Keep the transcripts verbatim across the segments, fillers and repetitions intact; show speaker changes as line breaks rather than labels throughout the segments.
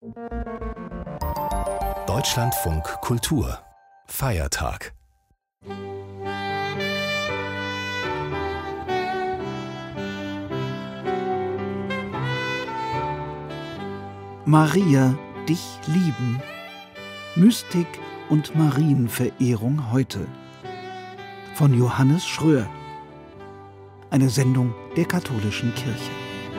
Deutschlandfunk Kultur Feiertag.
Maria, dich lieben. Mystik und Marienverehrung heute. Von Johannes Schröer. Eine Sendung der Katholischen Kirche.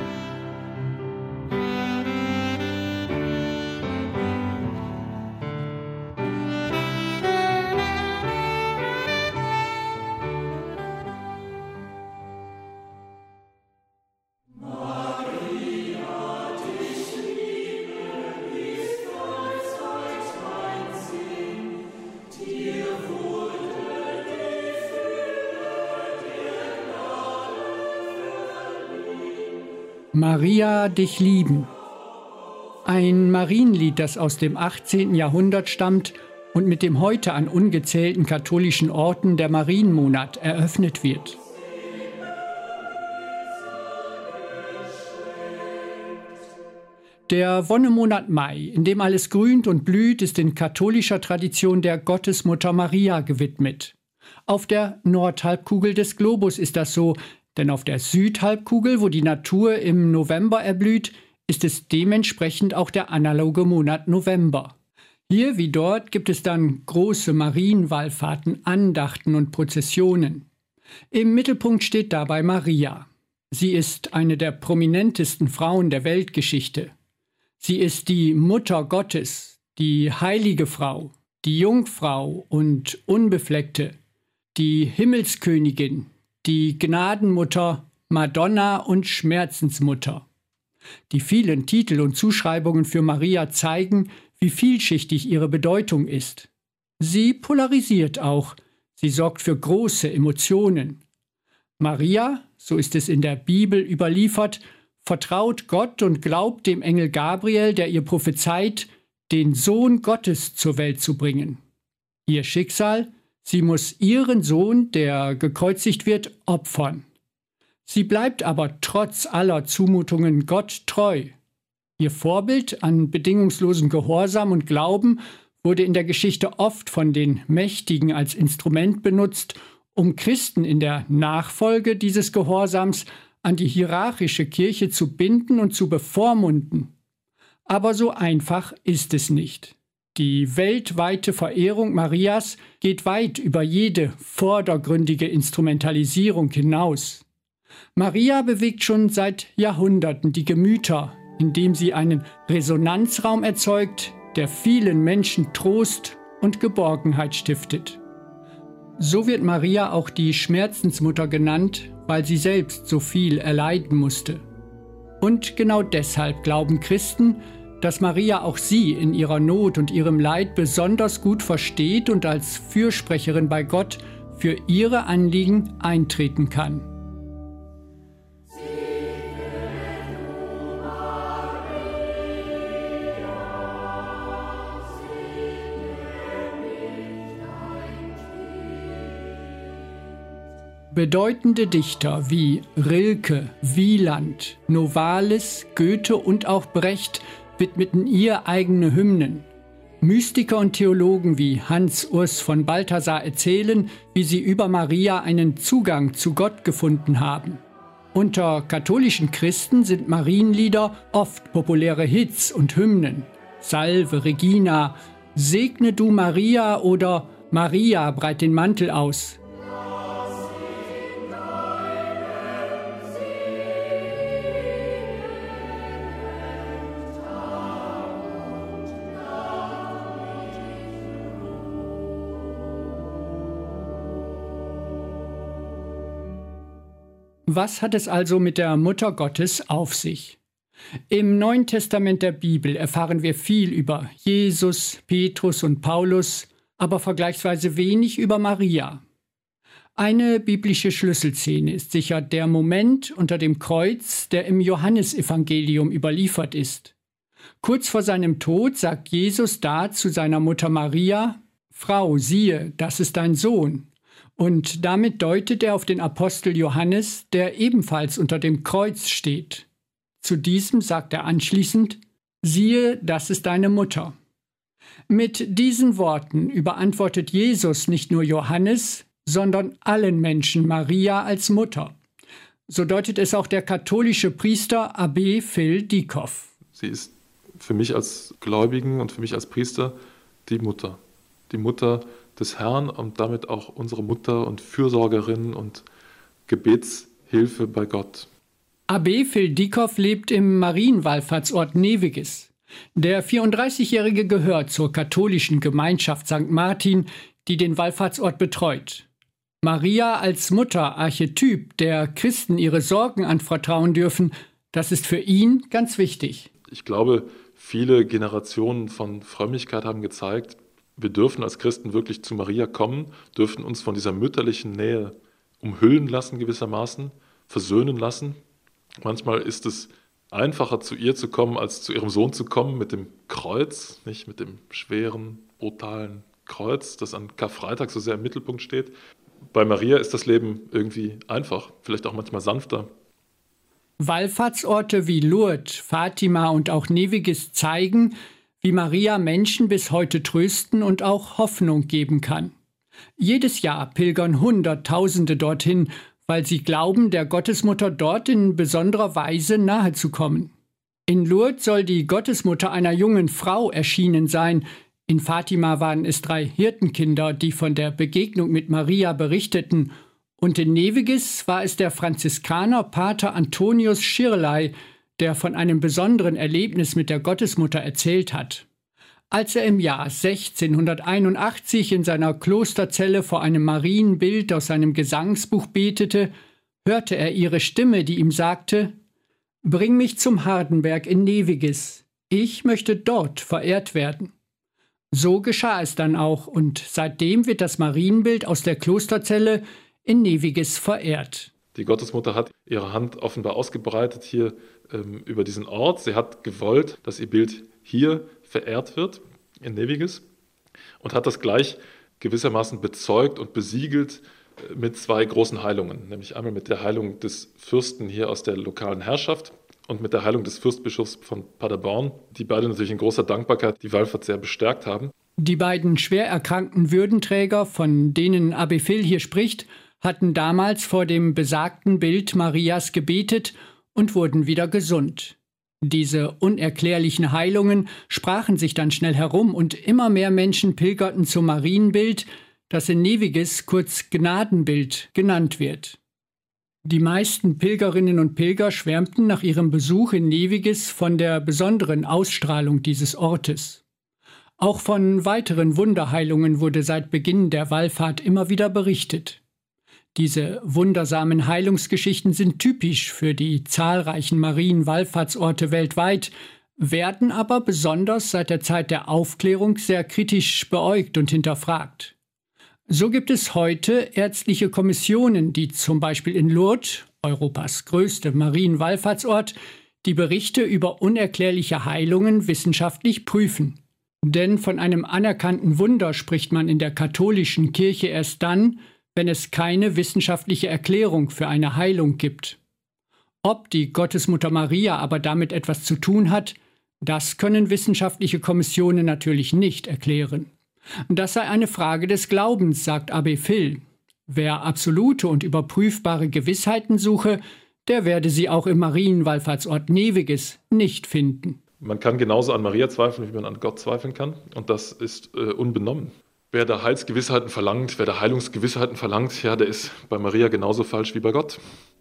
Maria, dich lieben. Ein Marienlied, das aus dem achtzehnten Jahrhundert stammt und mit dem heute an ungezählten katholischen Orten der Marienmonat eröffnet wird. Der Wonnemonat Mai, in dem alles grünt und blüht, ist in katholischer Tradition der Gottesmutter Maria gewidmet. Auf der Nordhalbkugel des Globus ist das so, denn auf der Südhalbkugel, wo die Natur im November erblüht, ist es dementsprechend auch der analoge Monat November. Hier wie dort gibt es dann große Marienwallfahrten, Andachten und Prozessionen. Im Mittelpunkt steht dabei Maria. Sie ist eine der prominentesten Frauen der Weltgeschichte. Sie ist die Mutter Gottes, die heilige Frau, die Jungfrau und Unbefleckte, die Himmelskönigin, die Gnadenmutter, Madonna und Schmerzensmutter. Die vielen Titel und Zuschreibungen für Maria zeigen, wie vielschichtig ihre Bedeutung ist. Sie polarisiert auch, sie sorgt für große Emotionen. Maria, so ist es in der Bibel überliefert, vertraut Gott und glaubt dem Engel Gabriel, der ihr prophezeit, den Sohn Gottes zur Welt zu bringen. Ihr Schicksal: Sie muss ihren Sohn, der gekreuzigt wird, opfern. Sie bleibt aber trotz aller Zumutungen Gott treu. Ihr Vorbild an bedingungslosem Gehorsam und Glauben wurde in der Geschichte oft von den Mächtigen als Instrument benutzt, um Christen in der Nachfolge dieses Gehorsams an die hierarchische Kirche zu binden und zu bevormunden. Aber so einfach ist es nicht. Die weltweite Verehrung Marias geht weit über jede vordergründige Instrumentalisierung hinaus. Maria bewegt schon seit Jahrhunderten die Gemüter, indem sie einen Resonanzraum erzeugt, der vielen Menschen Trost und Geborgenheit stiftet. So wird Maria auch die Schmerzensmutter genannt, weil sie selbst so viel erleiden musste. Und genau deshalb glauben Christen, dass Maria auch sie in ihrer Not und ihrem Leid besonders gut versteht und als Fürsprecherin bei Gott für ihre Anliegen eintreten kann. Bedeutende Dichter wie Rilke, Wieland, Novalis, Goethe und auch Brecht widmeten ihr eigene Hymnen. Mystiker und Theologen wie Hans Urs von Balthasar erzählen, wie sie über Maria einen Zugang zu Gott gefunden haben. Unter katholischen Christen sind Marienlieder oft populäre Hits und Hymnen. Salve Regina, Segne du Maria oder Maria, breit den Mantel aus. Was hat es also mit der Mutter Gottes auf sich? Im Neuen Testament der Bibel erfahren wir viel über Jesus, Petrus und Paulus, aber vergleichsweise wenig über Maria. Eine biblische Schlüsselszene ist sicher der Moment unter dem Kreuz, der im Johannesevangelium überliefert ist. Kurz vor seinem Tod sagt Jesus da zu seiner Mutter Maria: Frau, siehe, das ist dein Sohn. Und damit deutet er auf den Apostel Johannes, der ebenfalls unter dem Kreuz steht. Zu diesem sagt er anschließend: Siehe, das ist deine Mutter. Mit diesen Worten überantwortet Jesus nicht nur Johannes, sondern allen Menschen Maria als Mutter. So deutet es auch der katholische Priester Abbé Phil Dieckhoff.
Sie ist für mich als Gläubigen und für mich als Priester die Mutter. Die Mutter des Herrn und damit auch unsere Mutter und Fürsorgerin und Gebetshilfe bei Gott.
Abbé Phil Dieckhoff lebt im Marienwallfahrtsort Neviges. Der vierunddreißigjährige gehört zur katholischen Gemeinschaft Sankt Martin, die den Wallfahrtsort betreut. Maria als Mutter, Archetyp, der Christen ihre Sorgen anvertrauen dürfen, das ist für ihn ganz wichtig.
Ich glaube, viele Generationen von Frömmigkeit haben gezeigt, wir dürfen als Christen wirklich zu Maria kommen, dürfen uns von dieser mütterlichen Nähe umhüllen lassen gewissermaßen, versöhnen lassen. Manchmal ist es einfacher, zu ihr zu kommen, als zu ihrem Sohn zu kommen mit dem Kreuz, nicht mit dem schweren, brutalen Kreuz, das an Karfreitag so sehr im Mittelpunkt steht. Bei Maria ist das Leben irgendwie einfach, vielleicht auch manchmal sanfter.
Wallfahrtsorte wie Lourdes, Fatima und auch Neviges zeigen, wie Maria Menschen bis heute trösten und auch Hoffnung geben kann. Jedes Jahr pilgern Hunderttausende dorthin, weil sie glauben, der Gottesmutter dort in besonderer Weise nahezukommen. In Lourdes soll die Gottesmutter einer jungen Frau erschienen sein. In Fatima waren es drei Hirtenkinder, die von der Begegnung mit Maria berichteten. Und in Neviges war es der Franziskaner Pater Antonius Schirley, der von einem besonderen Erlebnis mit der Gottesmutter erzählt hat. Als er im Jahr sechzehnhunderteinundachtzig in seiner Klosterzelle vor einem Marienbild aus seinem Gesangsbuch betete, hörte er ihre Stimme, die ihm sagte: »Bring mich zum Hardenberg in Neviges. Ich möchte dort verehrt werden.« So geschah es dann auch, und seitdem wird das Marienbild aus der Klosterzelle in Neviges verehrt.
Die Gottesmutter hat ihre Hand offenbar ausgebreitet hier ähm, über diesen Ort. Sie hat gewollt, dass ihr Bild hier verehrt wird, in Neviges, und hat das gleich gewissermaßen bezeugt und besiegelt äh, mit zwei großen Heilungen, nämlich einmal mit der Heilung des Fürsten hier aus der lokalen Herrschaft und mit der Heilung des Fürstbischofs von Paderborn, die beide natürlich in großer Dankbarkeit die Wallfahrt sehr bestärkt haben.
Die beiden schwer erkrankten Würdenträger, von denen Abbé Phil hier spricht, hatten damals vor dem besagten Bild Marias gebetet und wurden wieder gesund. Diese unerklärlichen Heilungen sprachen sich dann schnell herum und immer mehr Menschen pilgerten zum Marienbild, das in Neviges kurz Gnadenbild genannt wird. Die meisten Pilgerinnen und Pilger schwärmten nach ihrem Besuch in Neviges von der besonderen Ausstrahlung dieses Ortes. Auch von weiteren Wunderheilungen wurde seit Beginn der Wallfahrt immer wieder berichtet. Diese wundersamen Heilungsgeschichten sind typisch für die zahlreichen Marienwallfahrtsorte weltweit, werden aber besonders seit der Zeit der Aufklärung sehr kritisch beäugt und hinterfragt. So gibt es heute ärztliche Kommissionen, die zum Beispiel in Lourdes, Europas größte Marienwallfahrtsort, die Berichte über unerklärliche Heilungen wissenschaftlich prüfen. Denn von einem anerkannten Wunder spricht man in der katholischen Kirche erst dann, wenn es keine wissenschaftliche Erklärung für eine Heilung gibt. Ob die Gottesmutter Maria aber damit etwas zu tun hat, das können wissenschaftliche Kommissionen natürlich nicht erklären. Das sei eine Frage des Glaubens, sagt Abbé Phil. Wer absolute und überprüfbare Gewissheiten suche, der werde sie auch im Marienwallfahrtsort Neviges nicht finden.
Man kann genauso an Maria zweifeln, wie man an Gott zweifeln kann, und das ist äh, unbenommen. Wer da Heilsgewissheiten verlangt, wer da Heilungsgewissheiten verlangt, ja, der ist bei Maria genauso falsch wie bei Gott.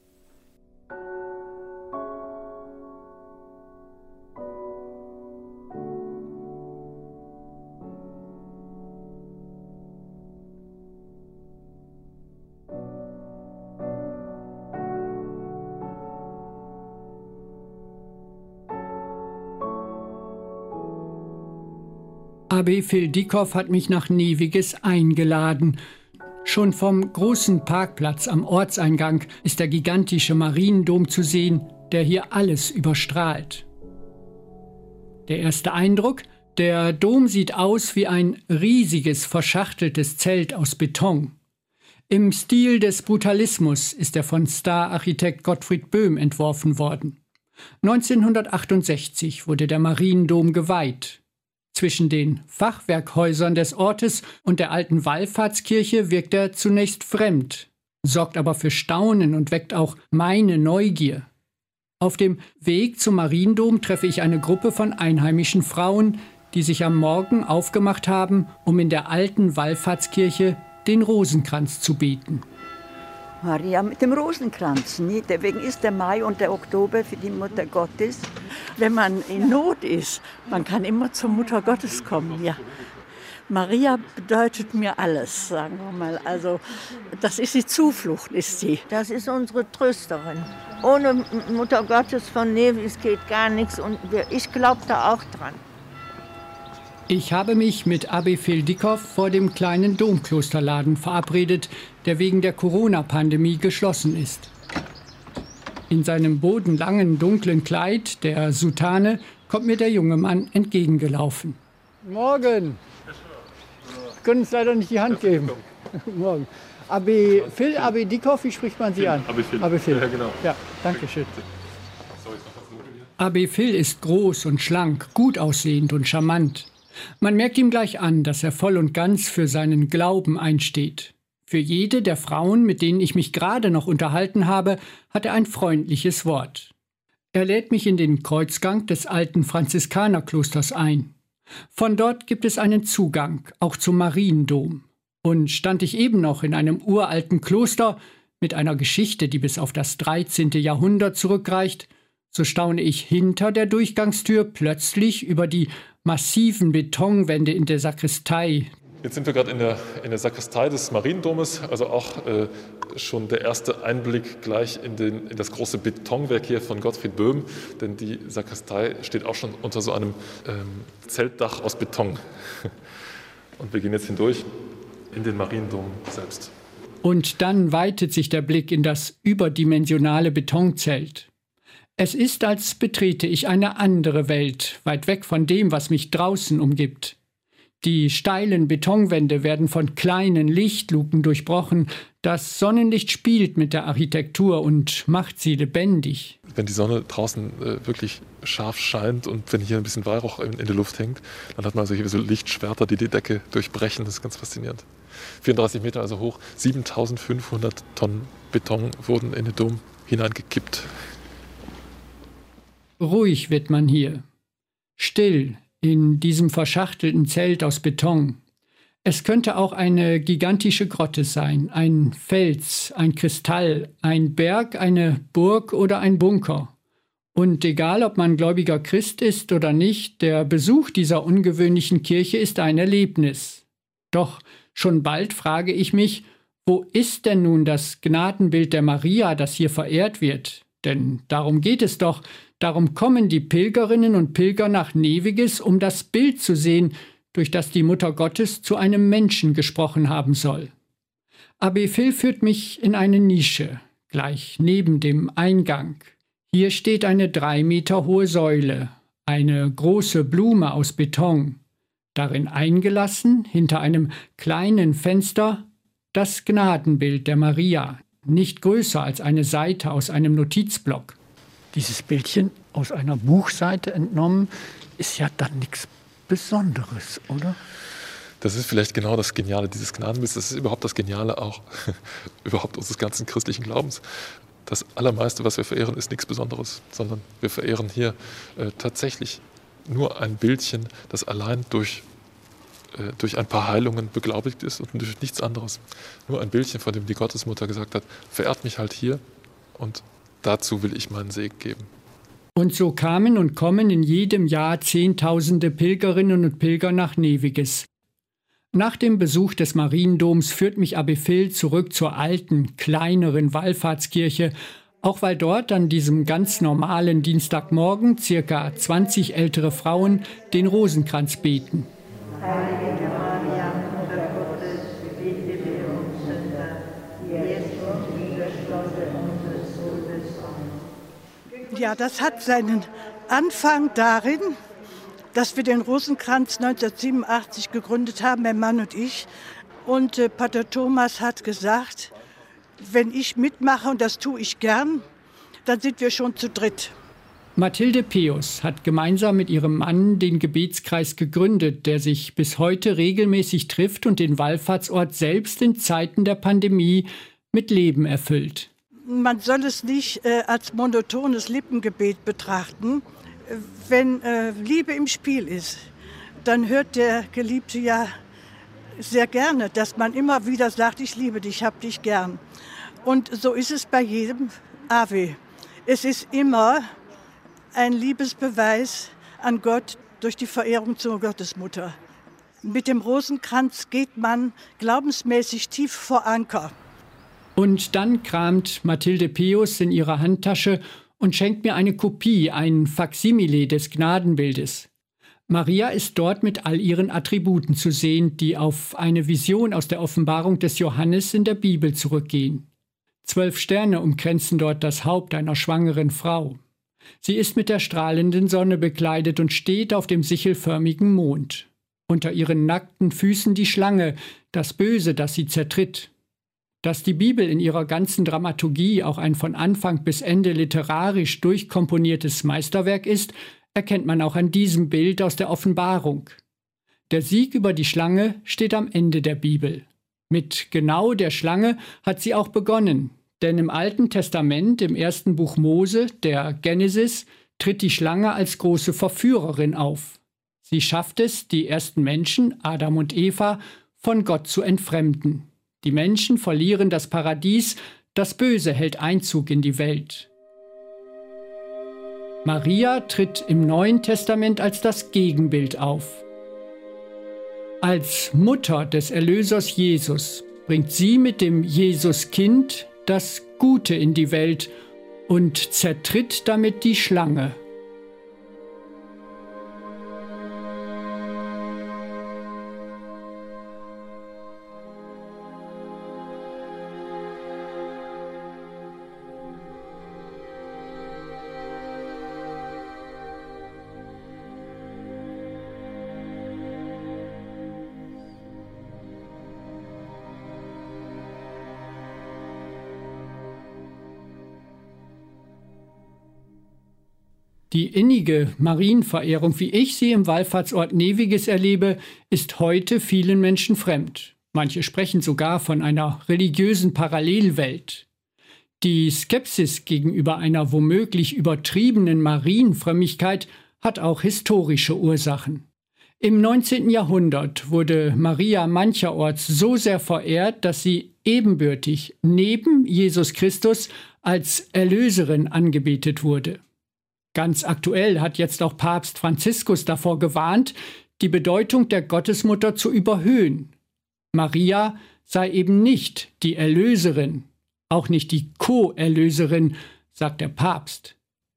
Abbé Phil Dieckhoff hat mich nach Neviges eingeladen. Schon vom großen Parkplatz am Ortseingang ist der gigantische Mariendom zu sehen, der hier alles überstrahlt. Der erste Eindruck: Der Dom sieht aus wie ein riesiges, verschachteltes Zelt aus Beton. Im Stil des Brutalismus ist er von Star-Architekt Gottfried Böhm entworfen worden. neunzehnhundertachtundsechzig wurde der Mariendom geweiht. Zwischen den Fachwerkhäusern des Ortes und der alten Wallfahrtskirche wirkt er zunächst fremd, sorgt aber für Staunen und weckt auch meine Neugier. Auf dem Weg zum Mariendom treffe ich eine Gruppe von einheimischen Frauen, die sich am Morgen aufgemacht haben, um in der alten Wallfahrtskirche den Rosenkranz zu beten.
Maria mit dem Rosenkranz, nie? Deswegen ist der Mai und der Oktober für die Mutter Gottes. Wenn man in Not ist, man kann immer zur Mutter Gottes kommen, ja. Maria bedeutet mir alles, sagen wir mal. Also, das ist die Zuflucht, ist sie.
Das ist unsere Trösterin. Ohne Mutter Gottes von Nevis geht gar nichts und ich glaube da auch dran.
Ich habe mich mit Abbe Fildikow vor dem kleinen Domklosterladen verabredet, der wegen der Corona-Pandemie geschlossen ist. In seinem bodenlangen, dunklen Kleid, der Soutane, kommt mir der junge Mann entgegengelaufen.
Morgen! Wir können uns leider nicht die Hand geben. Morgen. Abbe Phil, Abbe Dikow, wie spricht man Sie an?
Abbe Phil.
Abbe Phil.
Ja, genau.
Ja, danke schön.
Abbe Phil ist groß und schlank, gut aussehend und charmant. Man merkt ihm gleich an, dass er voll und ganz für seinen Glauben einsteht. Für jede der Frauen, mit denen ich mich gerade noch unterhalten habe, hat er ein freundliches Wort. Er lädt mich in den Kreuzgang des alten Franziskanerklosters ein. Von dort gibt es einen Zugang, auch zum Mariendom. Und stand ich eben noch in einem uralten Kloster mit einer Geschichte, die bis auf das dreizehnte Jahrhundert zurückreicht, so staune ich hinter der Durchgangstür plötzlich über die massiven Betonwände in der Sakristei.
Jetzt sind wir gerade in der, in der Sakristei des Mariendomes, also auch äh, schon der erste Einblick gleich in, den, in das große Betonwerk hier von Gottfried Böhm, denn die Sakristei steht auch schon unter so einem ähm, Zeltdach aus Beton. Und wir gehen jetzt hindurch in den Mariendom selbst.
Und dann weitet sich der Blick in das überdimensionale Betonzelt. Es ist, als betrete ich eine andere Welt, weit weg von dem, was mich draußen umgibt. Die steilen Betonwände werden von kleinen Lichtluken durchbrochen. Das Sonnenlicht spielt mit der Architektur und macht sie lebendig.
Wenn die Sonne draußen äh, wirklich scharf scheint und wenn hier ein bisschen Weihrauch in, in der Luft hängt, dann hat man also hier so Lichtschwerter, die die Decke durchbrechen. Das ist ganz faszinierend. vierunddreißig Meter also hoch, siebentausendfünfhundert Tonnen Beton wurden in den Dom hineingekippt.
Ruhig wird man hier. Still in diesem verschachtelten Zelt aus Beton. Es könnte auch eine gigantische Grotte sein, ein Fels, ein Kristall, ein Berg, eine Burg oder ein Bunker. Und egal, ob man gläubiger Christ ist oder nicht, der Besuch dieser ungewöhnlichen Kirche ist ein Erlebnis. Doch schon bald frage ich mich, wo ist denn nun das Gnadenbild der Maria, das hier verehrt wird? Denn darum geht es doch. Darum kommen die Pilgerinnen und Pilger nach Neviges, um das Bild zu sehen, durch das die Mutter Gottes zu einem Menschen gesprochen haben soll. Abbe Phil führt mich in eine Nische, gleich neben dem Eingang. Hier steht eine drei Meter hohe Säule, eine große Blume aus Beton. Darin eingelassen, hinter einem kleinen Fenster, das Gnadenbild der Maria, nicht größer als eine Seite aus einem Notizblock.
Dieses Bildchen aus einer Buchseite entnommen, ist ja dann nichts Besonderes, oder?
Das ist vielleicht genau das Geniale dieses Gnadenbilds. Das ist überhaupt das Geniale auch überhaupt unseres ganzen christlichen Glaubens. Das Allermeiste, was wir verehren, ist nichts Besonderes, sondern wir verehren hier äh, tatsächlich nur ein Bildchen, das allein durch, äh, durch ein paar Heilungen beglaubigt ist und durch nichts anderes. Nur ein Bildchen, von dem die Gottesmutter gesagt hat, verehrt mich halt hier und dazu will ich meinen Segen geben.
Und so kamen und kommen in jedem Jahr Zehntausende Pilgerinnen und Pilger nach Neviges. Nach dem Besuch des Mariendoms führt mich Abbe Phil zurück zur alten, kleineren Wallfahrtskirche, auch weil dort an diesem ganz normalen Dienstagmorgen circa zwanzig ältere Frauen den Rosenkranz beten.
Heilige Maria, Mutter Gottes, bitte für uns Sünder, jetzt und in der Stunde unseres Todes. Amen.
Ja, das hat seinen Anfang darin, dass wir den Rosenkranz neunzehnhundertsiebenundachtzig gegründet haben, mein Mann und ich. Und äh, Pater Thomas hat gesagt, wenn ich mitmache, und das tue ich gern, dann sind wir schon zu dritt.
Mathilde Peus hat gemeinsam mit ihrem Mann den Gebetskreis gegründet, der sich bis heute regelmäßig trifft und den Wallfahrtsort selbst in Zeiten der Pandemie mit Leben erfüllt.
Man soll es nicht äh, als monotones Lippengebet betrachten. Wenn äh, Liebe im Spiel ist, dann hört der Geliebte ja sehr gerne, dass man immer wieder sagt, ich liebe dich, ich hab dich gern. Und so ist es bei jedem Ave. Es ist immer ein Liebesbeweis an Gott durch die Verehrung zur Gottesmutter. Mit dem Rosenkranz geht man glaubensmäßig tief vor Anker.
Und dann kramt Mathilde Peus in ihrer Handtasche und schenkt mir eine Kopie, ein Faksimile des Gnadenbildes. Maria ist dort mit all ihren Attributen zu sehen, die auf eine Vision aus der Offenbarung des Johannes in der Bibel zurückgehen. Zwölf Sterne umkränzen dort das Haupt einer schwangeren Frau. Sie ist mit der strahlenden Sonne bekleidet und steht auf dem sichelförmigen Mond. Unter ihren nackten Füßen die Schlange, das Böse, das sie zertritt. Dass die Bibel in ihrer ganzen Dramaturgie auch ein von Anfang bis Ende literarisch durchkomponiertes Meisterwerk ist, erkennt man auch an diesem Bild aus der Offenbarung. Der Sieg über die Schlange steht am Ende der Bibel. Mit genau der Schlange hat sie auch begonnen. Denn im Alten Testament, im ersten Buch Mose, der Genesis, tritt die Schlange als große Verführerin auf. Sie schafft es, die ersten Menschen, Adam und Eva, von Gott zu entfremden. Die Menschen verlieren das Paradies, das Böse hält Einzug in die Welt. Maria tritt im Neuen Testament als das Gegenbild auf. Als Mutter des Erlösers Jesus bringt sie mit dem Jesuskind das Gute in die Welt und zertritt damit die Schlange. Die innige Marienverehrung, wie ich sie im Wallfahrtsort Neviges erlebe, ist heute vielen Menschen fremd. Manche sprechen sogar von einer religiösen Parallelwelt. Die Skepsis gegenüber einer womöglich übertriebenen Marienfrömmigkeit hat auch historische Ursachen. Im neunzehnten Jahrhundert wurde Maria mancherorts so sehr verehrt, dass sie ebenbürtig neben Jesus Christus als Erlöserin angebetet wurde. Ganz aktuell hat jetzt auch Papst Franziskus davor gewarnt, die Bedeutung der Gottesmutter zu überhöhen. Maria sei eben nicht die Erlöserin, auch nicht die Co-Erlöserin, sagt der Papst.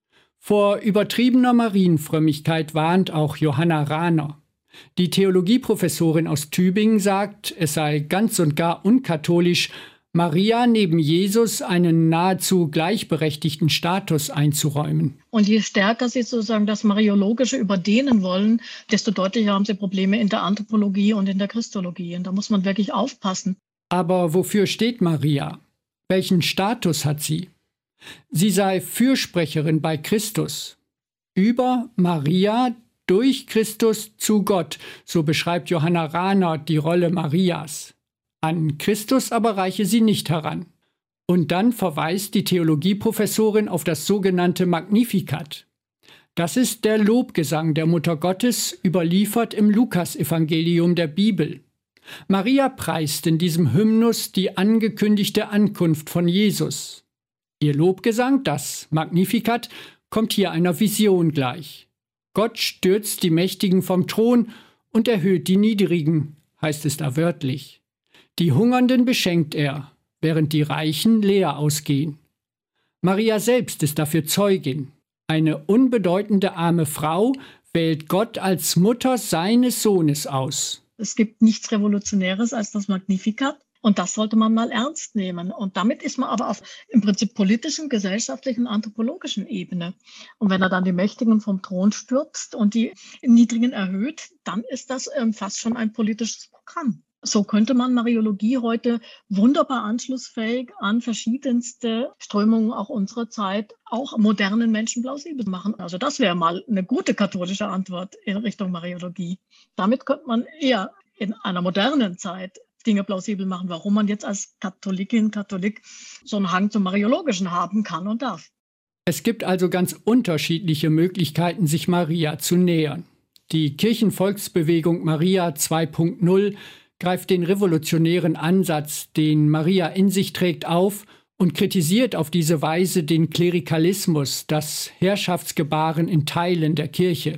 Vor übertriebener Marienfrömmigkeit warnt auch Johanna Rahner. Die Theologieprofessorin aus Tübingen sagt, es sei ganz und gar unkatholisch, Maria neben Jesus einen nahezu gleichberechtigten Status einzuräumen.
Und je stärker Sie sozusagen das Mariologische überdehnen wollen, desto deutlicher haben Sie Probleme in der Anthropologie und in der Christologie. Und da muss man wirklich aufpassen.
Aber wofür steht Maria? Welchen Status hat sie? Sie sei Fürsprecherin bei Christus. Über Maria, durch Christus zu Gott, so beschreibt Johanna Rahner die Rolle Marias. An Christus aber reiche sie nicht heran. Und dann verweist die Theologieprofessorin auf das sogenannte Magnificat. Das ist der Lobgesang der Mutter Gottes, überliefert im Lukasevangelium der Bibel. Maria preist in diesem Hymnus die angekündigte Ankunft von Jesus. Ihr Lobgesang, das Magnificat, kommt hier einer Vision gleich. Gott stürzt die Mächtigen vom Thron und erhöht die Niedrigen, heißt es da wörtlich. Die Hungernden beschenkt er, während die Reichen leer ausgehen. Maria selbst ist dafür Zeugin. Eine unbedeutende arme Frau wählt Gott als Mutter seines Sohnes aus.
Es gibt nichts Revolutionäres als das Magnificat. Und das sollte man mal ernst nehmen. Und damit ist man aber auf im Prinzip politischen, gesellschaftlichen, anthropologischen Ebene. Und wenn er dann die Mächtigen vom Thron stürzt und die Niedrigen erhöht, dann ist das ähm, fast schon ein politisches Programm. So könnte man Mariologie heute wunderbar anschlussfähig an verschiedenste Strömungen auch unserer Zeit, auch modernen Menschen plausibel machen. Also das wäre mal eine gute katholische Antwort in Richtung Mariologie. Damit könnte man eher in einer modernen Zeit Dinge plausibel machen, warum man jetzt als Katholikin, Katholik so einen Hang zum Mariologischen haben kann und darf.
Es gibt also ganz unterschiedliche Möglichkeiten, sich Maria zu nähern. Die Kirchenvolksbewegung Maria zwei Punkt null greift den revolutionären Ansatz, den Maria in sich trägt, auf und kritisiert auf diese Weise den Klerikalismus, das Herrschaftsgebaren in Teilen der Kirche.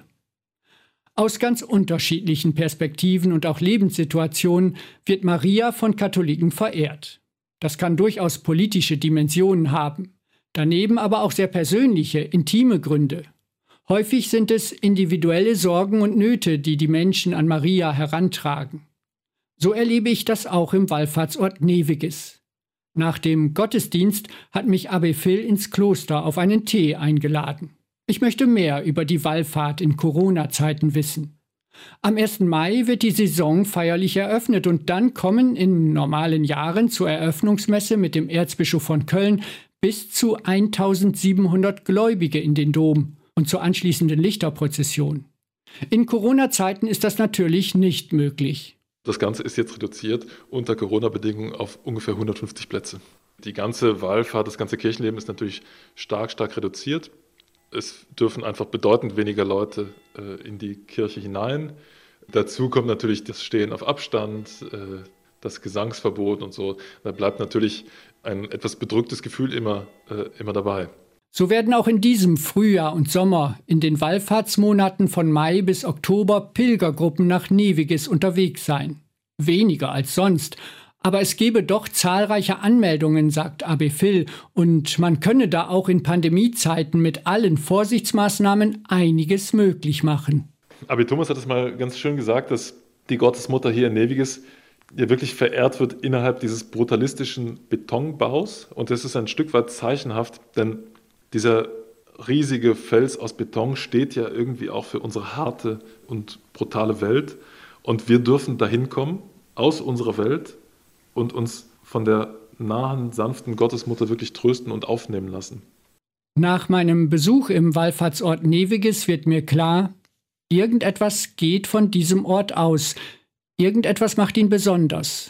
Aus ganz unterschiedlichen Perspektiven und auch Lebenssituationen wird Maria von Katholiken verehrt. Das kann durchaus politische Dimensionen haben, daneben aber auch sehr persönliche, intime Gründe. Häufig sind es individuelle Sorgen und Nöte, die die Menschen an Maria herantragen. So erlebe ich das auch im Wallfahrtsort Neviges. Nach dem Gottesdienst hat mich Abbe Phil ins Kloster auf einen Tee eingeladen. Ich möchte mehr über die Wallfahrt in Corona-Zeiten wissen. Am ersten Mai wird die Saison feierlich eröffnet und dann kommen in normalen Jahren zur Eröffnungsmesse mit dem Erzbischof von Köln bis zu eintausendsiebenhundert Gläubige in den Dom und zur anschließenden Lichterprozession. In Corona-Zeiten ist das natürlich nicht möglich.
Das Ganze ist jetzt reduziert unter Corona-Bedingungen auf ungefähr hundertfünfzig Plätze. Die ganze Wallfahrt, das ganze Kirchenleben ist natürlich stark, stark reduziert. Es dürfen einfach bedeutend weniger Leute äh, in die Kirche hinein. Dazu kommt natürlich das Stehen auf Abstand, äh, das Gesangsverbot und so. Da bleibt natürlich ein etwas bedrücktes Gefühl immer, äh, immer dabei.
So werden auch in diesem Frühjahr und Sommer in den Wallfahrtsmonaten von Mai bis Oktober Pilgergruppen nach Neviges unterwegs sein. Weniger als sonst, aber es gebe doch zahlreiche Anmeldungen, sagt Abbe Phil, und man könne da auch in Pandemiezeiten mit allen Vorsichtsmaßnahmen einiges möglich machen.
Abbe Thomas hat es mal ganz schön gesagt, dass die Gottesmutter hier in Neviges ja wirklich verehrt wird innerhalb dieses brutalistischen Betonbaus, und das ist ein Stück weit zeichenhaft, denn dieser riesige Fels aus Beton steht ja irgendwie auch für unsere harte und brutale Welt. Und wir dürfen dahin kommen, aus unserer Welt, und uns von der nahen, sanften Gottesmutter wirklich trösten und aufnehmen lassen.
Nach meinem Besuch im Wallfahrtsort Neviges wird mir klar, irgendetwas geht von diesem Ort aus. Irgendetwas macht ihn besonders.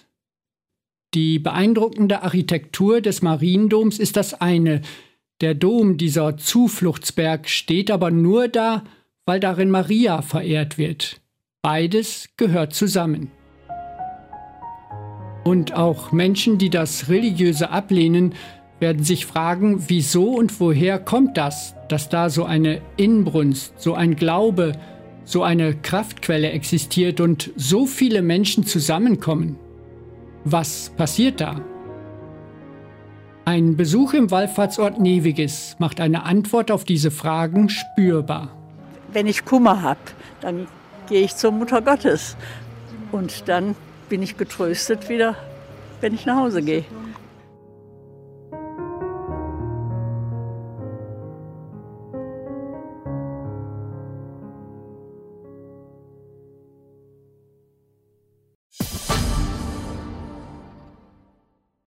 Die beeindruckende Architektur des Mariendoms ist das eine. Der Dom, dieser Zufluchtsberg, steht aber nur da, weil darin Maria verehrt wird. Beides gehört zusammen. Und auch Menschen, die das Religiöse ablehnen, werden sich fragen, wieso und woher kommt das, dass da so eine Inbrunst, so ein Glaube, so eine Kraftquelle existiert und so viele Menschen zusammenkommen. Was passiert da? Ein Besuch im Wallfahrtsort Neviges macht eine Antwort auf diese Fragen spürbar.
Wenn ich Kummer habe, dann gehe ich zur Mutter Gottes. Und dann bin ich getröstet wieder, wenn ich nach Hause gehe.